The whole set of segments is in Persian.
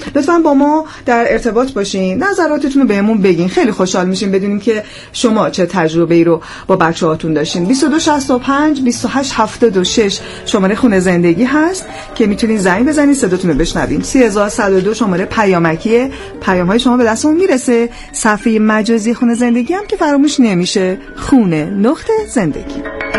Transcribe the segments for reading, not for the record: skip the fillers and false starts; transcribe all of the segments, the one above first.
لطفاً با ما در ارتباط باشین، نظراتتون رو بهمون بگین. خیلی خوشحال میشیم بدونیم که شما چه تجربه‌ای رو با بچه‌هاتون داشتین. 2265 2876 شماره خونه زندگی هست که میتونین زنگ بزنید صداتون رو بشنویم. 3102 شماره پیامکیه، پیام‌های شما به دستمون میرسه. صفحه مجازی خونه زندگی هم که فراموش نمیشه، خونه.زندگی.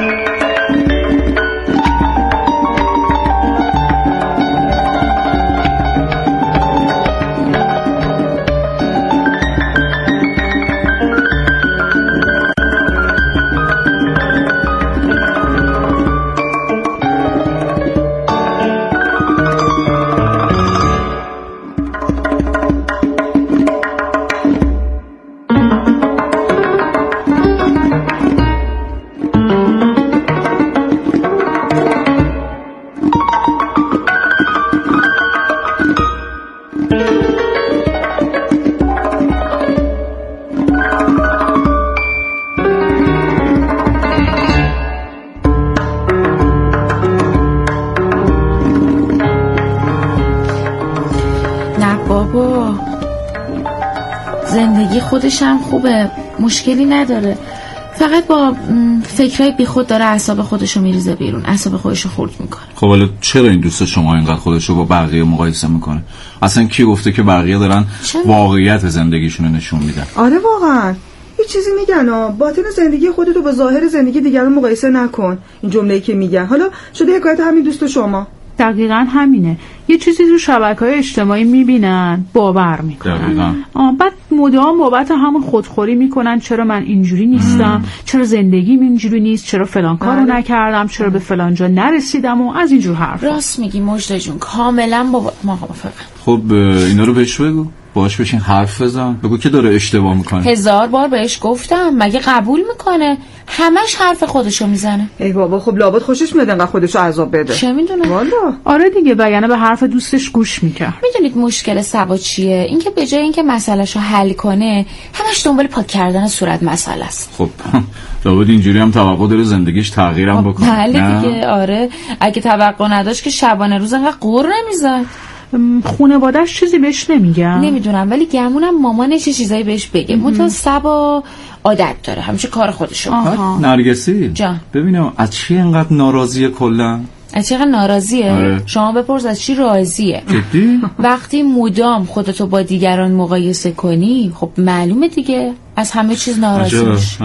زندگی خودش هم خوبه، مشکلی نداره، فقط با فکرای بی خود داره اعصاب خودشو میریزه بیرون، اعصاب خودشو خورد میکنه. خب حالا چرا این دوست شما اینقدر خودشو با بقیه مقایسه میکنه؟ اصلا کی گفته که بقیه دارن واقعیت زندگیشونو نشون میدن؟ آره واقعا یه چیزی میگن باطن زندگی خودتو با ظاهر زندگی دیگران مقایسه نکن. این جمله‌ای که میگن حالا شده حکایت همین دوست شما. دقیقاً همینه، یه چیزی تو شبکه‌های اجتماعی میبینن باور میکنن، بعد مدام بابت همون خودخوری میکنن چرا من اینجوری نیستم، چرا زندگیم اینجوری نیست، چرا فلان کارو نکردم، چرا به فلان جا نرسیدم و از اینجور حرفا. راست میگی مجده جون، کاملا با ما موافقم. خب اینا رو بهش بگو، باهاش بشین حرف بزن، بگو که داره اشتباه میکنه. 1000 بار بهش گفتم، مگه قبول میکنه؟ همش حرف خودشو میزنه. ای بابا خب لابد خوشش میاد انقدر خودشو عذاب بده. چه میدونم والا. آره دیگه، وگرنه به حرف دوستش گوش میکرد. میدونید مشکل سبا چیه؟ اینکه به جای اینکه مسئلهشو حل کنه همش دنبال پاک کردن صورت مسئله است. خب لابد اینجوری هم توقع داره زندگیش تغییرم بکنه. بله دیگه، آره اگه توقع نداشت که شبانه روز انقدر قور نمیزد. خانواده‌اش چیزی بهش نمیگن؟ نمیدونم، ولی گمونم مامانش چه چیزایی بهش بگه. منتها سبا عادت داره همیشه کار خودشو. نرگسی جان، ببینم از چی اینقدر ناراضیه کلا؟ از چی اینقدر ناراضیه؟ آره. شما بپرس از چی راضیه. جدی؟ وقتی مدام خودتو با دیگران مقایسه کنی خب معلومه دیگه از همه چیز ناراضی میشی.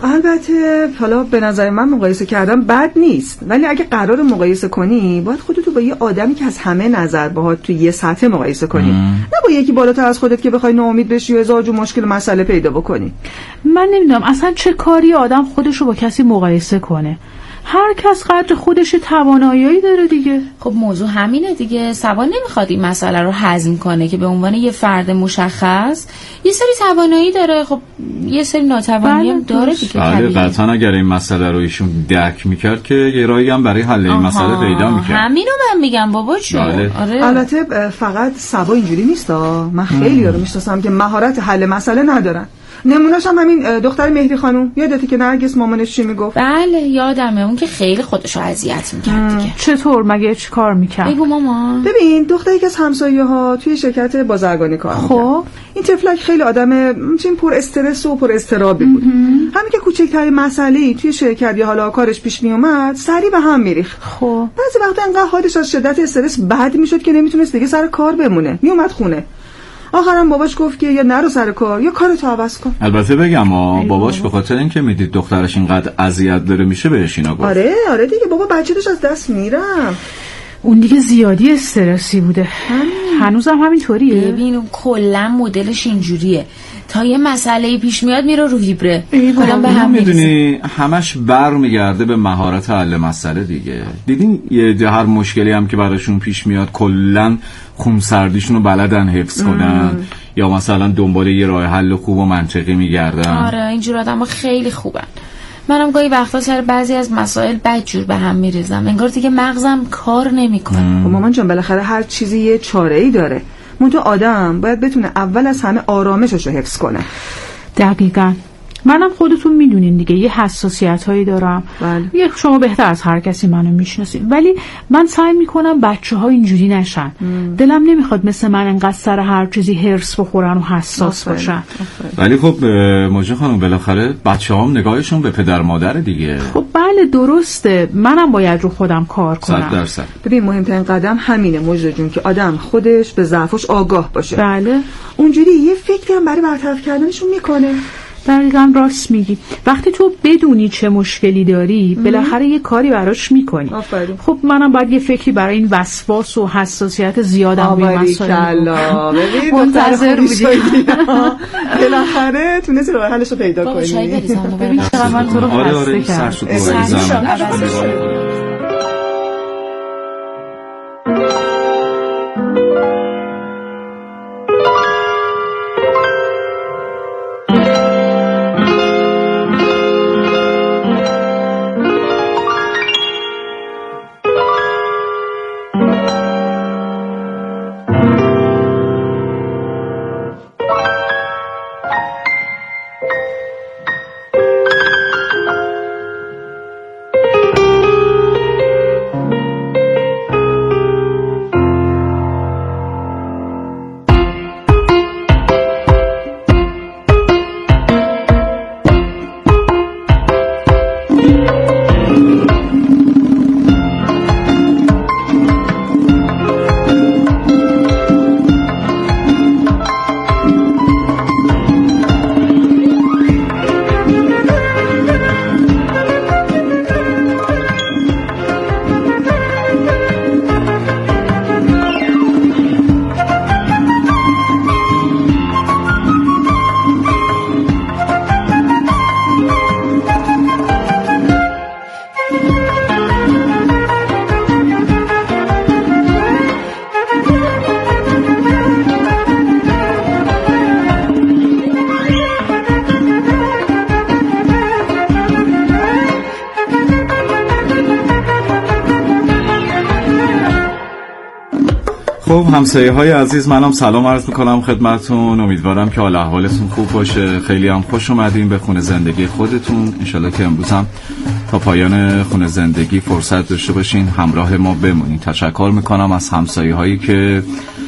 البته حالا به نظر من مقایسه کردن بد نیست، ولی اگه قرار مقایسه کنی باید خودتو با یه آدمی که از همه نظر باهات تو یه سطح مقایسه کنی، نه با یکی بالاتر از خودت که بخوای ناامید بشی و هزار جو مشکل مسئله پیدا بکنی. من نمیدونم اصلا چه کاری آدم خودشو با کسی مقایسه کنه. هر کس قدر خودش توانایی داره دیگه. خب موضوع همینه دیگه. سبا نمیخواد این مسئله رو هضم کنه که به عنوان یه فرد مشخص یه سری توانایی داره، خب یه سری ناتوانی هم داره دیگه. بله قطعا اگر این مسئله رو ایشون درک میکرد که یه راهی هم برای حل این مسئله پیدا میکرد. همینو من میگم بابا چون. آره. البته فقط سبا اینجوری نیست من خیلی رو میشناسم که مهارت حل مسئله ندارن. نمونه‌ش هم همین دختر مهدی خانم، یادته که نرگس مامانش چی میگفت؟ بله یادمه، اون که خیلی خودشو اذیت میکرد دیگه. چطور مگه چی کار میکرد؟ بگو مامان. ببین دختری که از همسایه‌ها توی شرکت بازرگانی کار میکرد. خب این طفلک خیلی آدم پر استرس و پر اضطرابی بود. همین که کوچکترین مسئله‌ای توی شرکت یا حالا کارش پیش میومد سریع به هم میریخت. خب بعضی وقتا انقدر حالش از شدت استرس بد میشد که نمیتونست دیگه سر کار بمونه، میومد خونه. آخرام باباش گفت که یا نرو سر کار یا کارتو عوض کن. البته بگم باباش به خاطر اینکه میدید دخترش اینقدر اذیت داره میشه بهش اینا گفت. آره دیگه بابا بچه‌ش از دست میرم. اون دیگه زیادی استرسی بوده. هنوزم همینطوریه. ببین اون کلا مدلش اینجوریه، تا یه مسئله پیش میاد میره رو ویبره. کلا به هم میدونی همش برمیگرده به مهارت حل مسئله دیگه. دیدین یه هر مشکلی هم که براشون پیش میاد کلا خونسردیشون رو بلدن حفظ کنن یا مثلا دنبال یه راه حل خوب و منطقی میگردن. آره اینجور آدم‌ها خیلی خوبن. منم گاهی وقتا سر بعضی از مسائل بدجور به هم میریزم، انگار دیگه مغزم کار نمیکنه. مامان جان بالاخره هر چیزی یه چاره‌ای داره. منتها آدم باید بتونه اول از همه آرامشش رو حفظ کنه. دقیقاً. منم خودتون میدونین دیگه یه حساسیت هایی دارم. بله. شما بهتر از هر کسی منو میشناسین، ولی من سعی میکنم بچه‌ها اینجوری نشن. دلم نمیخواد مثل من انقدر سر هر چیزی هرس بخورن و حساس باشن. ولی خب موجه خانم بالاخره بچه‌ها هم نگاهشون به پدر مادر دیگه. خب بله درسته، منم باید رو خودم کار کنم. 100%. ببین مهمترین قدم همینه موجه جون که آدم خودش به ضعفش آگاه باشه. بله. اونجوری یه فکری هم برای برطرف کردنشون میکنه. دقیقاً راست میگی. وقتی تو بدونی چه مشکلی داری بالاخره یه کاری براش میکنی. خب منم باید یه فکری برای این وسواس و حساسیت زیادم روی مسائل منتظر بودی. بالاخره تونستی راه حلش رو پیدا کنی. ببین چقدر من تو رو خسته کردم. خب همسایه‌های عزیز، منم سلام عرض می‌کنم خدمتتون. امیدوارم که حال احوالتون خوب باشه. خیلی هم خوش اومدین به خونه زندگی خودتون. انشالله که امروز هم تا پایان خونه زندگی فرصت داشته باشین همراه ما بمونین. تشکر می‌کنم از همسایه‌هایی که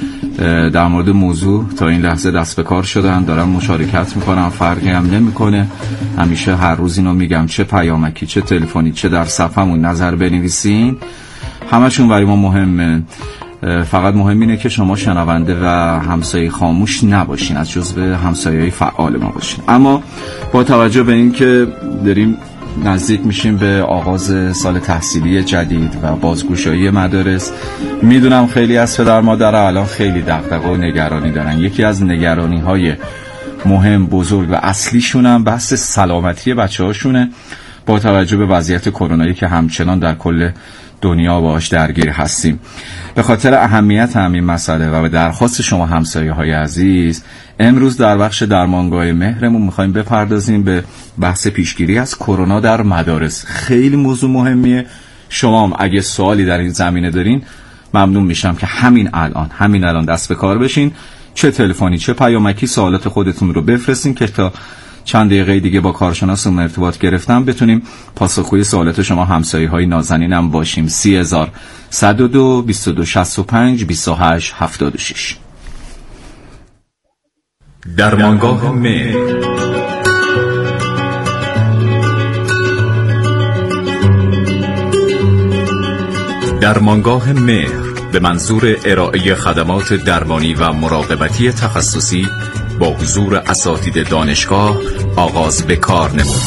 در مورد موضوع تا این لحظه دست به کار شدن، دارم مشارکت می‌کنم، فرقی هم نمی‌کنه. همیشه هر روز اینو میگم، چه پیامکی چه تلفنی چه در صفحمون نظر بنویسین، همشون برای ما مهمه. فقط مهم اینه که شما شنونده و همسایه خاموش نباشین، از جزو همسایه‌های فعال ما باشین. اما با توجه به این که داریم نزدیک میشیم به آغاز سال تحصیلی جدید و بازگشایی مدارس، میدونم خیلی از پدر مادر الان خیلی دغدغه و نگرانی دارن. یکی از نگرانی‌های مهم، بزرگ و اصلیشون هم بحث سلامتی بچه‌هاشونه با توجه به وضعیت کرونایی که همچنان در کل دنیا باهاش درگیر هستیم. به خاطر اهمیت همین مسئله و به درخواست شما همسایه‌های عزیز، امروز در بخش درمانگاه مهرمون می‌خوایم بپردازیم به بحث پیشگیری از کرونا در مدارس. خیلی موضوع مهمیه. شما هم اگه سوالی در این زمینه دارین، ممنون میشم که همین الان دست به کار بشین. چه تلفنی چه پیامکی سوالات خودتون رو بفرستین که تا چند دقیقه دیگه با کارشناسمون ارتباط گرفتم بتونیم پاسخگوی سوالات شما همسایه‌های نازنینم باشیم. 30102 2265 28 76. درمانگاه مهر. درمانگاه مهر به منظور ارائه خدمات درمانی و مراقبتی تخصصی با حضور اساتید دانشگاه آغاز به کار نمود.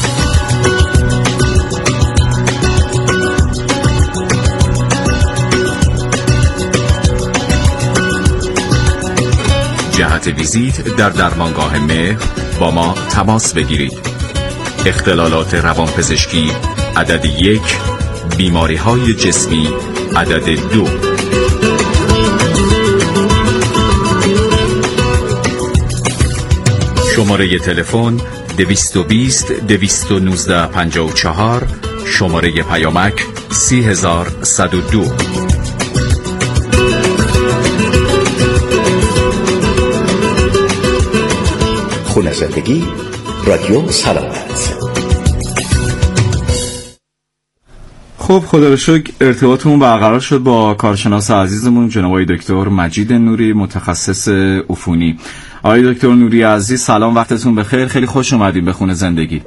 جهت ویزیت در درمانگاه مهر با ما تماس بگیرید. اختلالات روانپزشکی عدد 1، بیماری‌های جسمی عدد 2. شماره تلفن 220 219 54، شماره پیامک 30102. خونه زندگی رادیو سلامت. خب خدا رو شکر ارتباطمون برقرار شد با کارشناس عزیزمون جناب آقای دکتر مجید نوری، متخصص عفونی. آقای دکتر نوری عزیز سلام، وقتتون بخیر، خیلی خوش اومدین به خونه زندگی.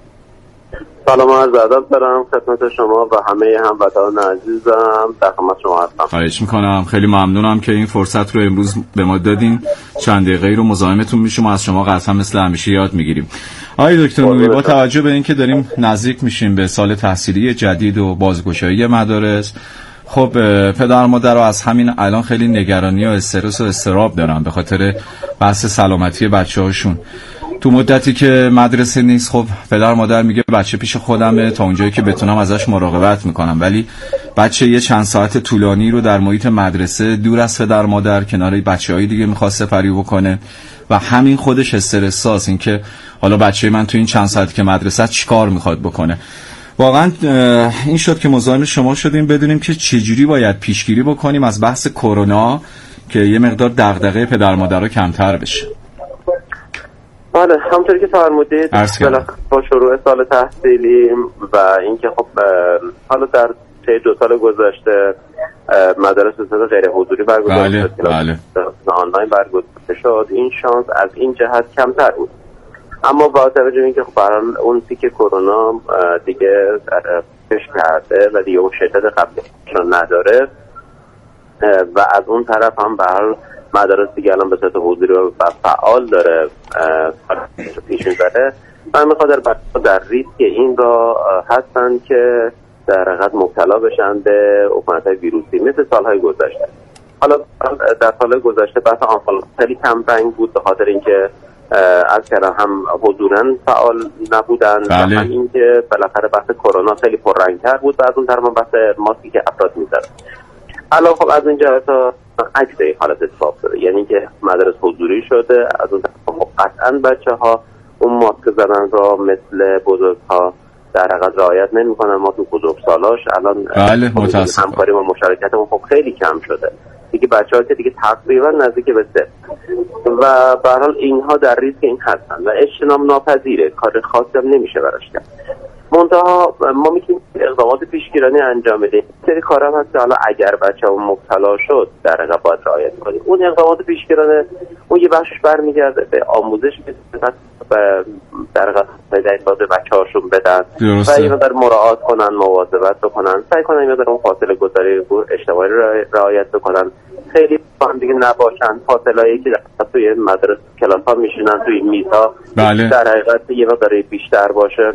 سلام و عرض ادب دارم خدمت شما و همه هموطنان عزیزم، در خدمت شما هستم. خواهش میکنم، خیلی ممنونم که این فرصت رو امروز به ما دادین. چند دقیقه رو مزاحمتون میشیم و از شما قطعا مثل همیشه یاد میگیریم. آقای دکتر نوری، با توجه به اینکه داریم نزدیک میشیم به سال تحصیلی جدید و بازگشایی مدارس، خب پدر مادر رو از همین الان خیلی نگرانی و استرس و اضطراب دارن به خاطر بحث سلامتی بچه‌هاشون. تو مدتی که مدرسه نیست، خب پدر مادر میگه بچه پیش خودمه، تا اونجایی که بتونم ازش مراقبت میکنم، ولی بچه یه چند ساعت طولانی رو در محیط مدرسه دور از پدر مادر کنار بچه‌های دیگه میخواد سپری بکنه و همین خودش استرس‌ساز، این که حالا بچه من تو این چند ساعتی که مدرسه چیکار میخواد بکنه. واقعا این شد که مزاحم شما شدیم بدونیم که چجوری باید پیشگیری بکنیم از بحث کرونا که یه مقدار دغدغه پدر مادرها کمتر بشه. بله، همونطوری که فرمودید با شروع سال تحصیلی و اینکه خب حالا در طی 2 سال گذشته مدارس به صورت غیر حضوری برگزار شد، بله. آنلاین برگزار شد، این شانس از این جهت کمتر بود. اما با توجه به اینکه خب برحال اون پیک کرونا دیگه پیش کرده و دیگه اون شدت قبلش نداره و از اون طرف هم برحال مدارس دیگه الان به صورت حضوری و فعال داره پیش میبره، من میخواد در ریسک این را هستن که در حقیقت مبتلا بشن به عفونت‌های ویروسی مثل سالهای گذشته. حالا در سال گذشته بحث آنفولانزا خیلی کم رنگ بود به خاطر اینکه از کردن هم حضوراً فعال نبودن و هم اینکه بالاخره بحث کرونا خیلی پررنگ‌تر بود و از اون طرف بحث ماسکی که افراد می‌زدن. الان خب از این جهت عکس این حالت اتفاق شده، یعنی که مدارس حضوری شده، از اون طرف خب قطعاً بچه‌ها اون ماسک زدن را مثل بزرگ‌ها در حقیقت رعایت نمی‌کنن. ما تو بزرگسالاش الان همکاری و مشارکتمون خب خیلی کم شده دیگه، بچه‌ها که دیگه تقریبا نزدیک به 0 و به هر حال اینها در ریسک این هستن و اجتناب ناپذیره، کار خاصی هم نمیشه براش کرد. منتها ما میتونیم اقدامات پیشگیرانه انجام بدیم. سری کارا هم هست که حالا اگر بچه‌ها مبتلا شد در واقع باید رعایت کنیم. اون اقدامات پیشگیرانه اون یه بخشش برمیگرده به آموزش در واقع به بچه‌هاشون بدن و اینا در مراعات کنن، مواظبت بکنن، سعی کنن اینا در اون فاصله گذاری اجتماعی رعایت بکنن، خیلی با هم دیگه نباشن، فاصله‌ای که توی مدرسه کلاس‌ها میشینن توی میزها در حقیقت یه مقدار بیشتر باشه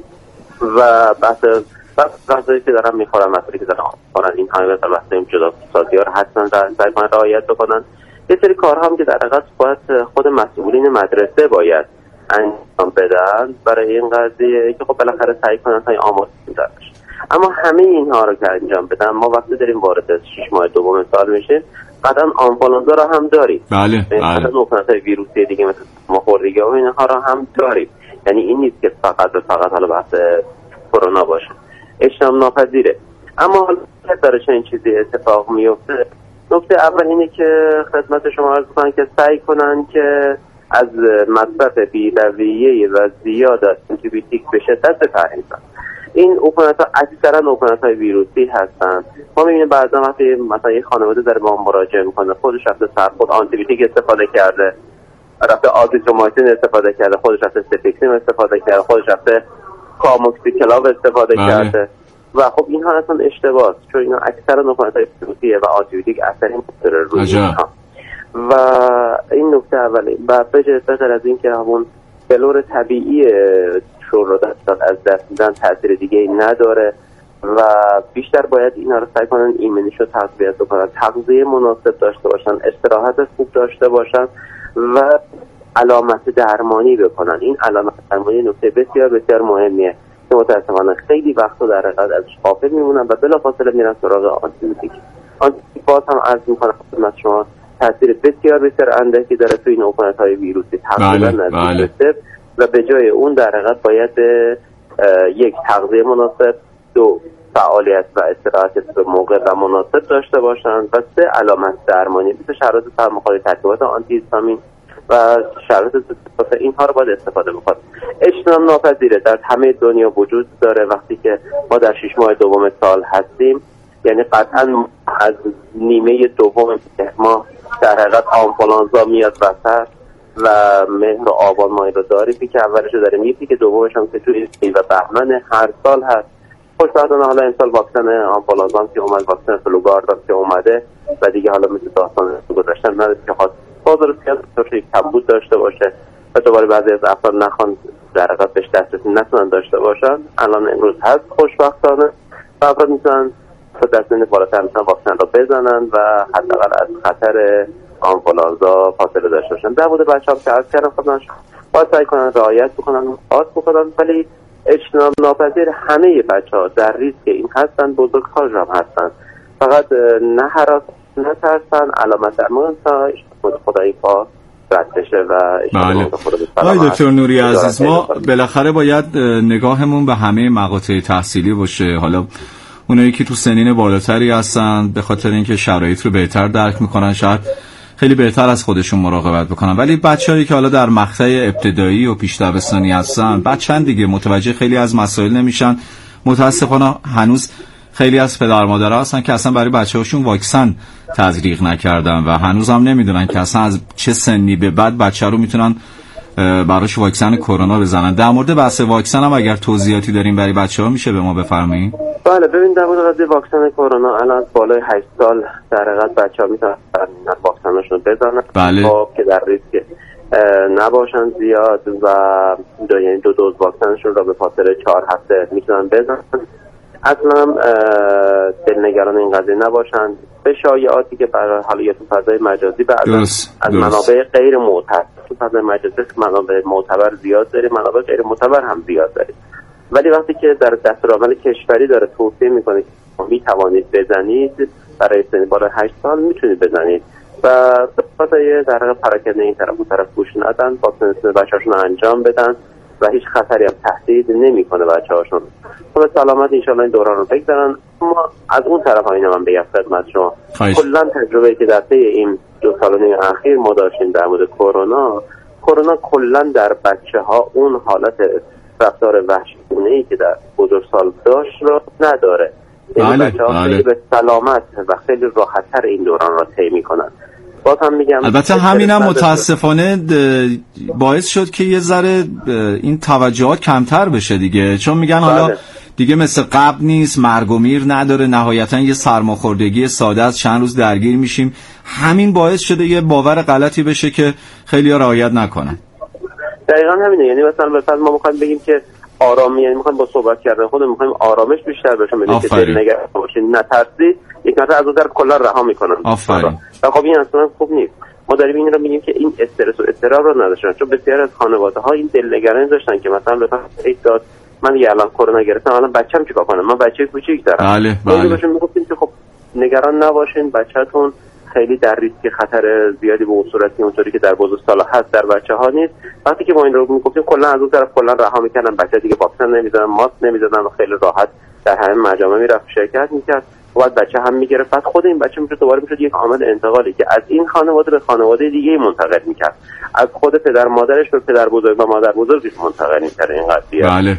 و بحثایی که دارن میخورن، مسئله که دارن میخورن، این همه مثلا بحث جدا سازی ها رو حتما سعی کنن رعایت بکنن. یه سری کارها هم که در حقیقت باید خود مسئولین مدرسه باید انجام بدن برای این قضیه که خب بالاخره سعی کنن تا آماده باشن. اما همه اینها رو که انجام بدن، ما وقتی داریم وارد 6 ماه دوم سال میشیم قطعا آنفولانزا رو هم داریم، بله عفونت‌های ویروسی دیگه مثل مخوردگی و اینها رو هم داریم. یعنی این نیست که فقط حالا بحث کرونا باشه، اجتناب ناپذیره. اما حالا داره چنین چیزی اتفاق میفته، نکته اول اینه که خدمت شما عرض کنم که سعی کنن که از مصرف بی‌رویه و زیاد از آنتیبیوتیک به شدت بپرهیزن. این عفونت‌ها اکثرا عفونت‌های ویروسی هستن. ما می‌بینیم بعضا وقتی مثلا یه خانواده داره با ما مراجعه می‌کنه، خودش رفته سرخود آنتیبیوتیک استفاده کرده، رفته آزیترومایسین استفاده کرده، خودش رفته سفیکسیم استفاده کرده، خودش رفته کاموکسیکلاو استفاده کرده و خب اینها اصلا اشتباهه، چون اینا اکثرا عفونت‌های ویروسیه و آنتیبیوتیک اثری نداره روی اینها. و این نکته اولی. و بجز از این که همون فلور طبیعی شور رو از دست میدن تاثیر دیگه ای نداره و بیشتر باید اینا رو سعی کنن ایمنیشو تقویت بکنن، تغذیه مناسب داشته باشن، استراحت خوب داشته باشن و علامت درمانی بکنن. این علامت درمانی نکته بسیار بسیار مهمیه که متاسفانه خیلی وقتا در حقیقت ازش غافل میمونن و بلافاصله میرن سراغ آنتیبیوتیک. آنتیبیوتیک باز هم عرض میکنم خدمت شما تاثیر بسیار بسیار اندکی داره توی این عفونت‌های ویروسی، تقریبا نزدیک به و به جای اون در حقیقت باید یک تغذیه مناسب، 2 فعالیت و استراحت به موقع و مناسب داشته باشن و 3 علامت درمانی مثل شرایط سرماخوردگی، ترکیبات آنتی هیستامین و شرایط استفاده اینها رو باید استفاده بکنیم. اجتناب ناپذیره، در همه دنیا وجود داره. وقتی که ما در 6 ماه دوم سال هستیم، یعنی قطعا از نیمه دوم ماه در حقیقت آنفولانزا میاد وسط و مهر و آبان ماه رو داریم که اولش رو داریم، یکی که دومش هم که توی می و بهمن هر سال هست. خوشبختانه حالا امسال واکسن آنفولانزا که اومد، واکسن فلوگارد که اومده و دیگه حالا مثل داستان گذاشتن نداره که خواست بازار سیاسی کمبود داشته باشه و دوباره بعضی از افراد نخوان در حقیقت بهش دسترسی نتونن داشته باشن. الان امروز هست خوشبختانه و افراد میتونن تا دستین بالاتر میتونن واکسن رو بزنن و حداقل از خطر آنفولانزا فاصله داشته باشن. در مورد بچه‌ها که عرض کردم خودشون باید سعی کنن رعایت بکنن، پاس بکنن، ولی اجتناب ناپذیر همه بچه‌ها در ریسک این هستن، بزرگ‌ها هم هستن. فقط نه هراس، نه ترسن، علامت درمان تا خدایی پا رد بشه و بله. آقای دکتر نوری عزیز، ما بالاخره باید نگاهمون به همه مقاطع تحصیلی باشه. حالا اونایی که تو سنین بالاتری هستن به خاطر اینکه شرایط رو بهتر درک میکنن شاید خیلی بهتر از خودشون مراقبت بکنن، ولی بچه‌هایی که حالا در مقطع ابتدایی و پیش دبستانی هستن بچه‌ن دیگه، متوجه خیلی از مسائل نمیشن. متاسفانه هنوز خیلی از پدر مادرها هستن که اصلا برای بچه‌هاشون واکسن تزریق نکردن و هنوز هم نمیدونن که اصلا از چه سنی به بعد بچه رو میتونن براش واکسن کرونا بزنن. در مورد بحث واکسن هم اگر توضیحاتی داریم برای بچه‌ها میشه به ما بفرمایید؟ بله، ببین در مورد قضیه واکسن کرونا الان بالای 8 سال در حقیقت بچه‌ها میتونن واکسنشون بزنن. بله. خب که در ریسک نباشن زیاد و یعنی 2 دوز واکسنشون رو به فاصله 4 هفته میتونن بزنن. اصلا دلنگران این قضیه نباشن. به شایعاتی که برای حالا تو فضای مجازی از منابع غیر معتبر، تو فضای مجازی منابع معتبر زیاد داریم، منابع غیر معتبر هم زیاد داریم، ولی وقتی که در دستورالعمل کشوری داره توصیه میکنه که میتوانید بزنید برای سن بالای 8 سال میتونید بزنید و فضای در حقیقت پراکنده این طرف اون طرف گوش ندن، واکسن بچه‌هاشون رو انجام بدن و هیچ خطری هم تهدید نمیکنه بچه‌هاشون. خب سلامت ان شاءالله این دوران رو بگذرن. ما از اون طرف اینا من بگم خدمت شما، کلا تجربه‌ای که در طی این 2 سال و نیم اخیر ما داشتیم در مورد کرونا کلا در بچه‌ها اون حالت رفتار وحشیانه‌ای که در بزرگسال داشت رو نداره. یعنی بچه‌ها خیلی به سلامت و خیلی راحت‌تر این دوران را طی می‌کنن. باز هم میگم البته همینم متاسفانه باعث شد که یه ذره این توجهات کمتر بشه دیگه، چون میگن حالا دیگه مثل قبل نیست، مرگ و میر نداره، نهایتا یه سرماخوردگی ساده از چند روز درگیر میشیم. همین باعث شده یه باور غلطی بشه که خیلی‌ها رعایت نکنن. دقیقاً همینه. یعنی مثلا ما می‌خوایم بگیم که آرامی، یعنی می‌خوایم با صحبت کردن خودمون می‌خوایم آرامش بیشتر بشه، ببینید که دلنگران باشین، نترسید، یک نفر از اون طرف کلا رها می‌کنن. آفرین. خب این اصلا خوب نیست. ما داریم این رو میگیم که این استرس و اضطراب رو نداشتن، چون بسیار از خانواده‌ها این دلنگرانی داشتن که مثلا بهتون ایستاد من یه الان کرونا گرفتم، الان بچه‌م چیکار کنه، من بچه کوچیک دارم. بله. بهشون میگفتیم که خب نگران نباشین، بچه‌تون خیلی در ریسک خطر زیادی به اون صورتی اونطوری که در بزرگسالا هست در بچه‌ها نیست. وقتی که ما این رو میگفتیم کلا از اون طرف کلا رها می‌کردن، بچه‌ها دیگه واکسن نمی‌زدن، ماسک نمی‌زدن و خیلی راحت در همه مجامع میرفت شرکت می‌کرد. بعد بچه هم میگرفت، بعد خود این بچه میشد دوباره میشد یک عامل انتقالی که از این خانواده به خانواده دیگه منتقل میکرد، از خود پدر مادرش به پدر بزرگ و مادر بزرگش منتقل میکرد این قضیه. بله.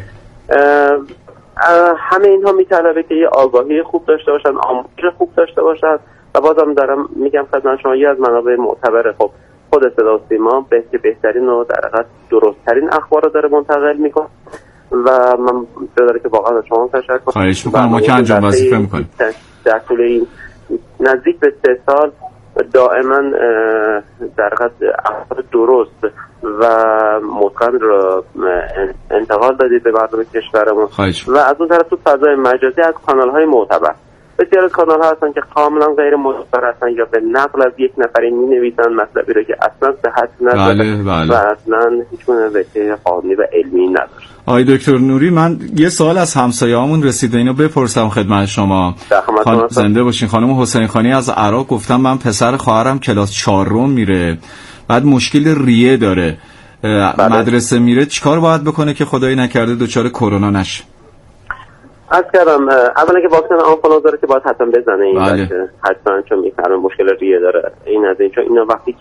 همه اینها میطلبه که یه آگاهی خوب داشته باشن، آموزش خوب داشته باشن و بازم دارم میگم خدمت شما یه از منابع معتبر خب خود صدا و سیما بهترین و در حقیقت درست‌ترین اخبار رو داره منتقل میکنه و من داره که واقعا شما تشکر کنم. خواهش میکنم، ما که انجام وظیفه میکنیم. در طول این نزدیک به 3 سال دائما در حقیقت اخبار درست و متقن رو انتقال دادید به مردم کشورمون و از اون طرف تو فضای مجازی از کانال‌های معتبر. بسیار از کانال‌ها هستن که کاملا غیر معتبر هستن یا به نقل از یک نفری می‌نویسن مطلبی رو که اصلا صحت نداره و اصلا هیچگونه وجه قانونی و علمی نداره. آقای دکتر نوری، من یه سوال از همسایه‌هامون رسیده، اینو بپرسم خدمت شما. زنده باشین. خانم حسین خانی از عراق گفتم من پسر خواهرم کلاس 4 میره، بعد مشکل ریه داره، مدرسه میره، چیکار باید بکنه که خدایی نکرده دچار کرونا نشه؟ از کردم اولا که واکسن آنفولانزا داره که باید حتما بزنه این بچه، حتما، چون میفهمه مشکل ریه داره. این از این، چون اینا وقتی که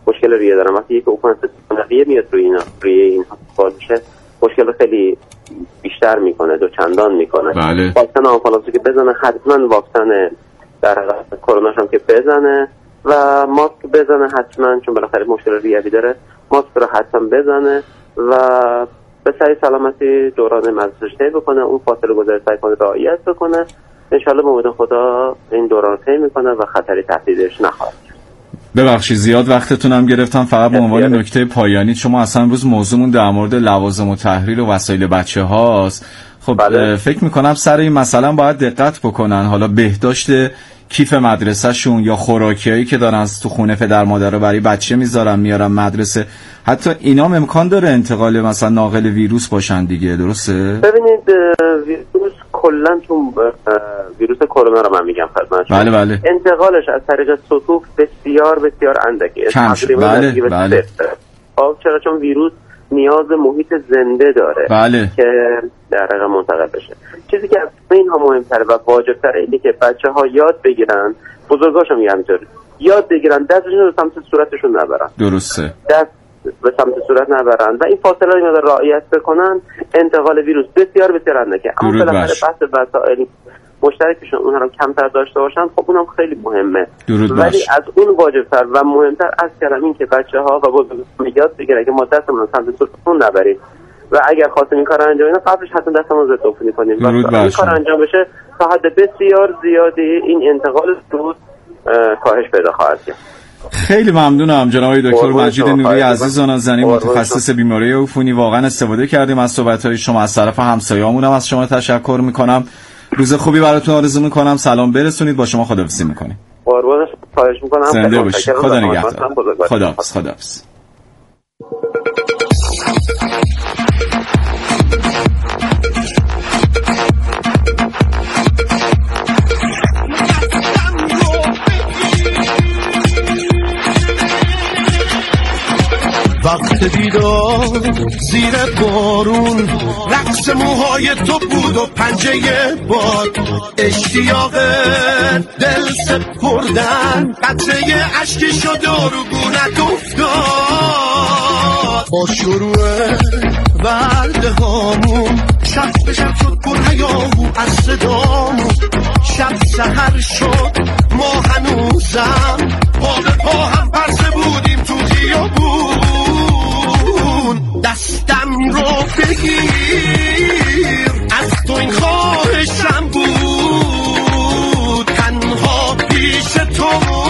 مشکل ریه دارن. وقتی یک عفونت ریه میاد روی این باشه مشکل خیلی بیشتر میکنه، دو چندان میکنه. بله. واکسن آنفولانزا که بزنه، حتما واکسن در کرونا هم که بزنه و ماسک بزنه حتما، چون بالاخره مشکل ریوی داره. ماسک رو حتما بزنه و به سعی سلامتی دوران مزرعه‌اش طی بکنه، اون فاصله گذاری سعی کنه رعایت بکنه. انشالله به امید خدا این دوران طی میکنه و خطری تهدیدش نخواهد. ببخشید زیاد وقتتون هم گرفتم، فقط به عنوان نکته پایانی، شما اصلا امروز موضوعمون در مورد لوازم و تحریر و وسایل بچه هاست. خب بله. فکر میکنم سر این مثلا باید دقت بکنن، حالا بهداشت کیف مدرسهشون یا خوراکیایی که دارن تو خونه پدر مادر رو برای بچه میذارن میارن مدرسه، حتی اینا امکان داره انتقال مثلا ناقل ویروس باشن دیگه، درسته؟ ببینید ویروس کلا تو ویروس کرونا رو من میگم خدمتتون. بله بله. انتقالش از طریق سطوح بسیار بسیار اندکه. بله. چرا؟ چون ویروس نیاز محیط زنده داره که در واقع منتقل بشه. چیزی که از اینها مهمتره و واجبتره اینه که بچه‌ها یاد بگیرن، بزرگاشم میگم اینطوری، یاد بگیرن دستشون رو سمت صورتشون نبرن. درسته. دست به سمت صورت نبرن و این فاصله رو رعایت بکنن، انتقال ویروس بسیار بسیار اندکه. اما بالاخره بحث وسایل مشترکشون اونها رو کمتر داشته باشن، خب اونم خیلی مهمه. ولی از اون واجبتر و مهمتر از کلام این که بچه‌ها و بزرگان یاد بگیرن که ما دستمون رو سمت صورتمون نبریم و اگر خواستیم این کار انجام بدیم قبلش حتما دستمون رو ضد عفونی کنیم و این کار انجام بشه تا حد بسیار زیادی این انتقال ویروس کاهش پیدا خواهد کرد. خیلی ممنونم جناب دکتر مجید نوری عزیز و نازنین، متخصص بیماری عفونی. واقعا استفاده کردیم از صحبت‌های شما. از طرف همسایه‌مون هم از شما تشکر می‌کنم. روز خوبی براتون آرزو می‌کنم. سلام برسونید. با شما خداحافظی می‌کنیم. قربانش خواهش می‌کنم. زنده باشید. خدا نگهدار. خداحافظ. وقت دیدار زیر بارون، رقص موهای تو بود و پنجه باد، اشتیاق دل سپردن، قطره عشقی شد و رو گونت افتاد. با شروع ورده هامون شب به شب شد پر هیاهو از صدامون، شب سحر شد ما هنوزم پا به پا هم پرسه بودیم تو خیابون. دستم رو بگیر از تو این خواهشم بود، تنها پیش تو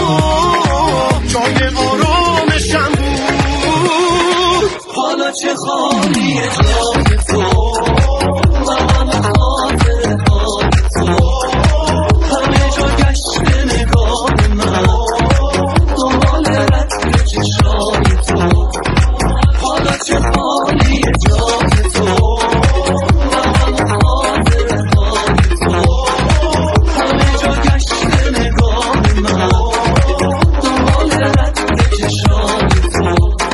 جای آرامشم بود. حالا چه خالیه جای تو، من خاطر تو، همه جا گشت نگاه من، دنبال رد چشای تو. حالا چه خالیه جای تو، من خاطر تو، همه جا گشت نگاه من، دنبال رد چشای تو.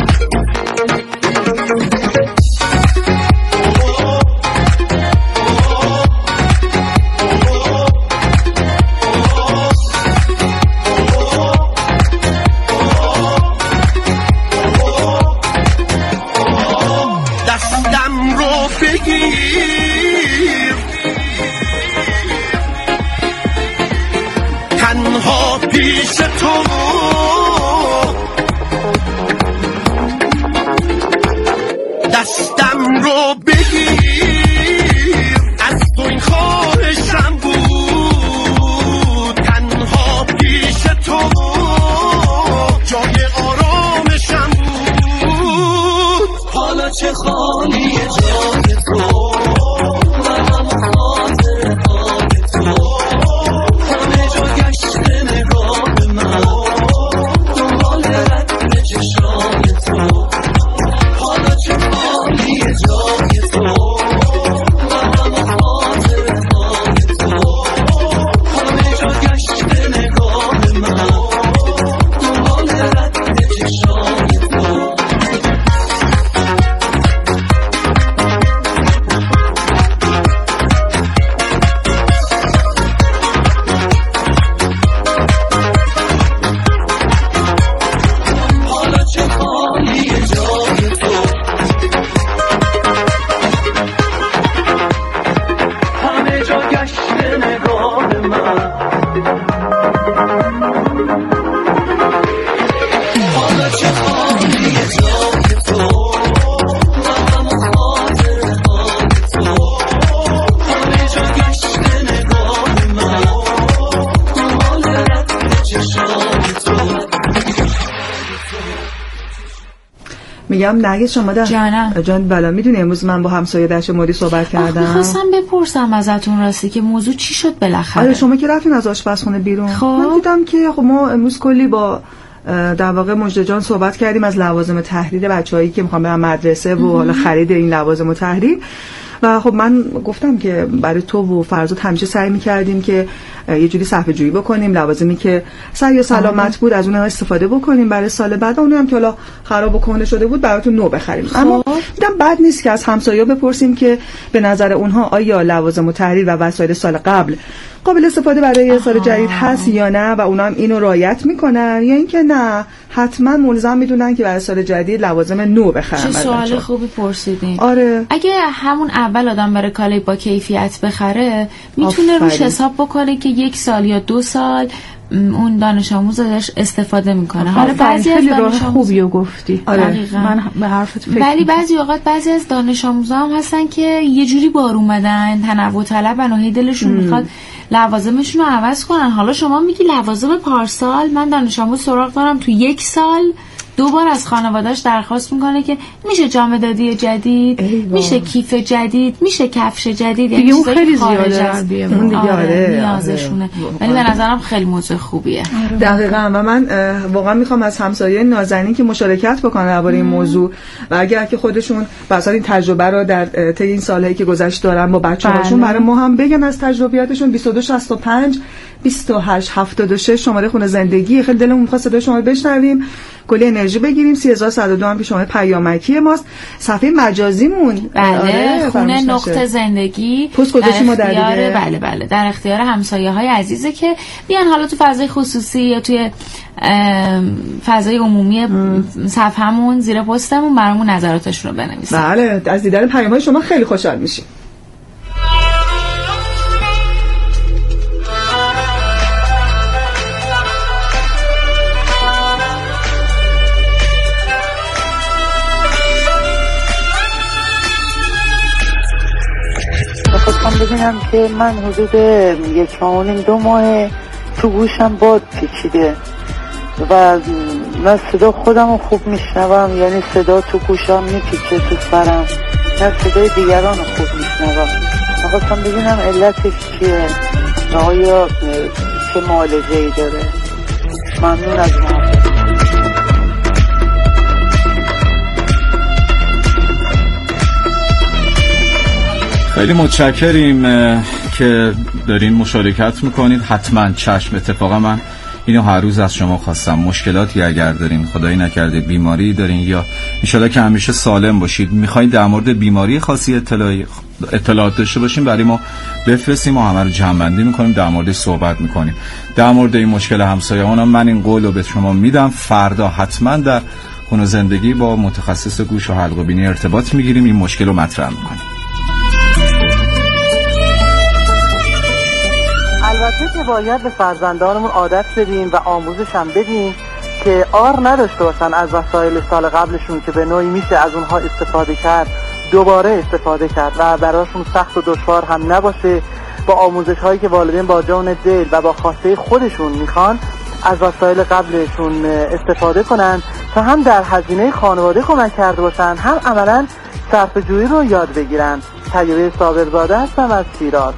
تنها پیش تو دستم رو بگیر، از تو این خواهشم بود، تنها پیش تو جای آرامشم بود. حالا چه خالیه جای تو، من خاطر تو، همه جا گشت نگاه من، دنبال رد چشای تو. حالا چه خالیه جای تو، من خاطر تو، همه جا گشت نگاه من، دنبال رد چشای تو. میگم نرگس شما جان بالا میدونی امروز من با همسایه دشت مودی صحبت کردم. می‌خواستم بپرسم ازتون راستی که موضوع چی شد بالاخره. آره شما که رفتین از آشپزخونه بیرون. من دیدم که خب ما امروز کلی با در واقع مجد جان صحبت کردیم از لوازم تحریر بچه‌هایی که میخوان برن مدرسه و حالا خرید این لوازم تحریر و خب من گفتم که برای تو و فرزاد همیشه سعی می‌کردیم که یه جوری صفحه جویی بکنیم، لوازمی که سر و سلامت بود از اونها استفاده بکنیم برای سال بعد، اونم که حالا خراب و کهنه شده بود براتون نو بخریم. اما دیدم بد نیست که از همسایه‌ها بپرسیم که به نظر اونها آیا لوازم تحریر و وسایل سال قبل قابل استفاده برای سال جدید هست یا نه و اونا هم اینو رعایت میکنن یا اینکه نه حتما ملزم میدونن که برای سال جدید لوازم نو بخرن. چه سوال خوبی پرسیدین. آره اگه همون اول آدم برای کالای با کیفیت بخره میتونه روش حساب بکنه که 1 سال یا 2 سال اون دانش آموز ازش استفاده میکنه. حالا بعضی از دانش آموزا گفتی. آره من به حرفت فکر ولی بعضی اوقات بعضی از دانش آموزا هم هستن که یه جوری بار اومدن، تنوع طلبن و هی دلشون میخواد لوازمشون رو عوض کنن. حالا شما میگی لوازم پارسال، من دانش آموز سراغ دارم تو 1 سال 2 بار از خانواده‌اش درخواست میکنه که میشه جام دادی جدید، میشه کیف جدید، میشه کفش جدید. دیگه اون خیلی زیاده اون دیگه نیازشونه. ولی به نظرم خیلی موضوع خوبیه. دقیقاً و من واقعا میخوام از همسایه نازنین که مشارکت بکنن درباره این موضوع و اگر که خودشون مثلا این تجربه رو در طی این سالهایی که گذشت دارن با بچه‌هاشون برای ما هم بگن از تجربیاتشون. 2265 2876 شماره خونه زندگی. خیلی دلمون می‌خواد صدای شما رو بشنویم، کلی انرژی بگیریم. 3102 هم که شماره پیامکی ماست. صفحه مجازیمون بله خونه نقطه زندگی پست گذاشتیم ما در دیگه. بله در اختیار همسایه‌های عزیزه که بیان حالا تو فضای خصوصی یا توی فضای عمومی صفحه‌مون زیر پستمون برامون نظراتشون رو بنویسن. بله از دیدن پیام‌های شما خیلی خوشحال میشیم. خواستم ببینم که من حدود 1.5-2 ماه تو گوشم باد پیچیده و نه صدا خودم رو خوب میشنوم، یعنی صدا تو گوشم میپیچه تو سرم، نه صدای دیگران رو خوب میشنوم. خواستم ببینم علتش چیه و آیا چه معالجه‌ای داره. ممنون از محبت. خیلی متشکریم که دارین مشارکت میکنید. حتما چشم. اتفاقا من اینو هر روز از شما خواستم. مشکلاتی اگر دارین، خدایی نکرده بیماری دارین یا انشالله که همیشه سالم باشید، میخواین در مورد بیماری خاصی اطلاعات داشته باشیم، برای ما بفرستیم و همه رو جمع‌بندی میکنیم، در موردش صحبت میکنیم. در مورد این مشکل همسایه‌ها من این قول رو به شما میدم، فردا حتما در خونه زندگی با متخصص گوش و حلق و بینی ارتباط میگیریم، این مشکل رو مطرح میکنیم. البته که باید به فرزندانمون عادت بدیم و آموزش هم بدیم که عار نداشته باشن از وسایل سال قبلشون که به نوعی میشه از اونها استفاده کرد، دوباره استفاده کرد و براشون سخت و دشوار هم نباشه. با آموزش هایی که والدین با جان دل و با خواسته خودشون میخوان از وسایل قبلشون استفاده کنن تا هم در هزینه خانواده کمک کرده باشن، هم عملا صرفه جویی رو یاد بگیرن. طیبه صابرزاده هستم از شیراز.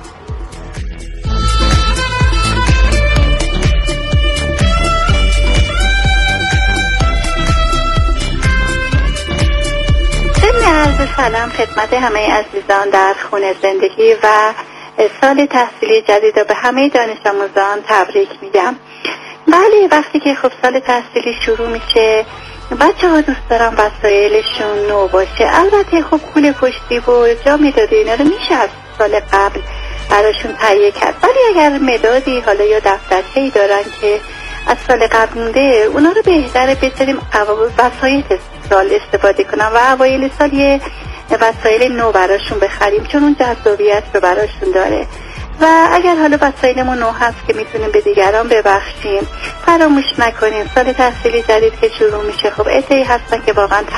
عرض سلام خدمت همه عزیزان در خونه زندگی و سال تحصیلی جدید رو به همه دانش آموزان تبریک میگم. بله وقتی که خب سال تحصیلی شروع میشه بچه ها دوست دارن وسایلشون نو باشه. البته خب پول پشتی و جام دادی اینا رو میشه از سال قبل براشون تهیه کرد، ولی اگر مدادی حالا یا دفترچه‌ای دارن که از سال قبل مونده، اونا رو بهتره بذاریم وسایل سال استفاده کنن و اوایل سال یه وسایل نو براشون بخریم، چون اون جذابیت رو براشون داره. و اگر حالا وسایلمون نو هست که میتونیم به دیگران ببخشیم، فراموش نکنیم سال تحصیلی جدید که شروع میشه، خب عده‌ای هستن که واقعا